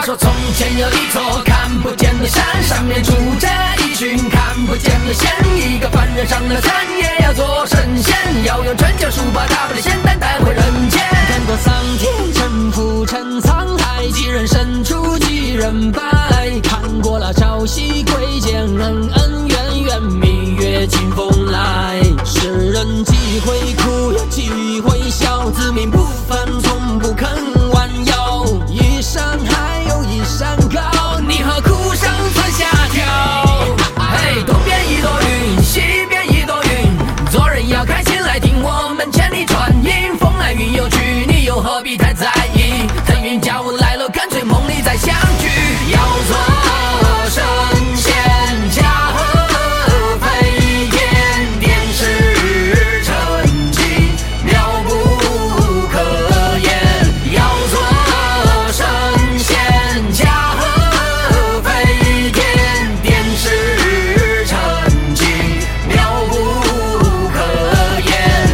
说从前有一座看不见的山，上面住着一群看不见的仙。一个凡人上了山也要做神仙，要用春秋书把大不列仙丹带回人间。看过桑田沉浮沉沧海，几人生出几人败。看过了朝夕贵贱恩恩怨怨，明月清风来。世人几回苦又几回笑，自命不凡从不肯弯腰。一山还有一山高，你何苦上蹿下跳？嘿，东边一朵云，西边一朵云，做人要开心来听我们千里传音。风来云又去，你又何必太在意？腾云驾雾来了，干脆梦里再相聚。要做神仙驾鹤飞天，点石成金，妙不可言。要做神仙驾鹤飞天，点石成金，妙不可言。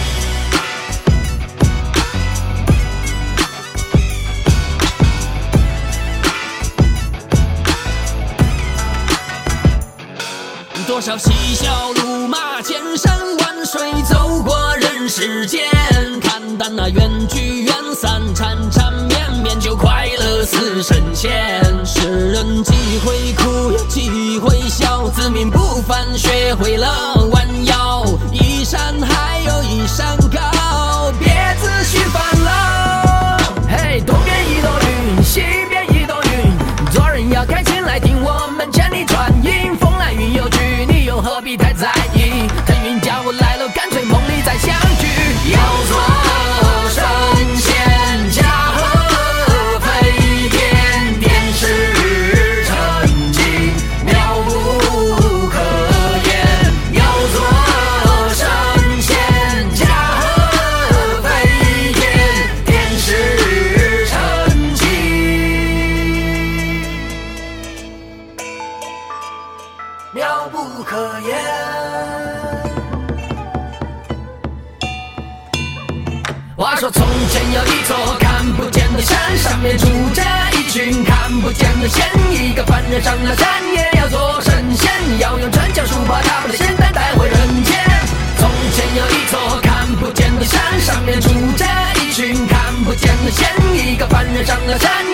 多少嬉笑怒骂，千山万水走过人世间。看淡那缘聚缘散，缠缠绵绵就快乐似神仙。世人几回苦又几回笑，自命不凡学会了弯腰。一山还有一山高，别自寻烦恼。嘿，东边一朵云，西边一朵云，做人要开心来听我们千里传音。风来云又去，你又何必太在意？腾云驾雾来了，干脆梦里再相聚。要做神仙驾鹤飞天，点石成金，妙不可言。要做神仙驾鹤飞天，点石成金，妙不可言。话说从前有一座看不见的山，上面住着一群看不见的仙。一个凡人上了山也要做神仙，要用春秋书把大不列仙丹带回人间。从前有一座看不见的山，上面住着一群看不见的仙。一个凡人上了山